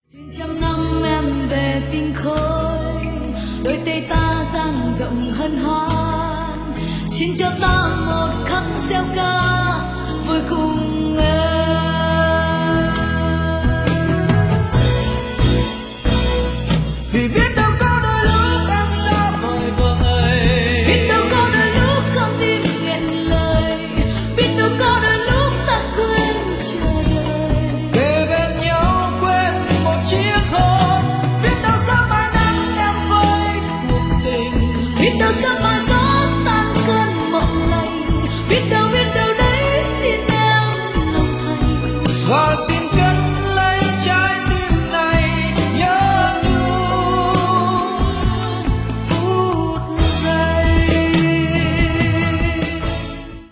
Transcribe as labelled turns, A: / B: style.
A: Xin trăm năm em về tinh khôi, đôi tay ta dang rộng hân hoan. Xin cho ta một khắc gieo ca vui cùng em. Vì biết đâu có đôi lúc em xa vời vợi, biết đâu có đôi lúc con tim nghẹn lời, biết đâu có đôi lúc ta quên chờ đợi.
B: Kề bên nhau quên một chiếc hôn, biết đâu sớm mai nắng em với cuộc tình,
A: Biết đâu sớm mai gió tan cơn mộng lành, biết đâu đấy xin em lòng thành.
B: và xin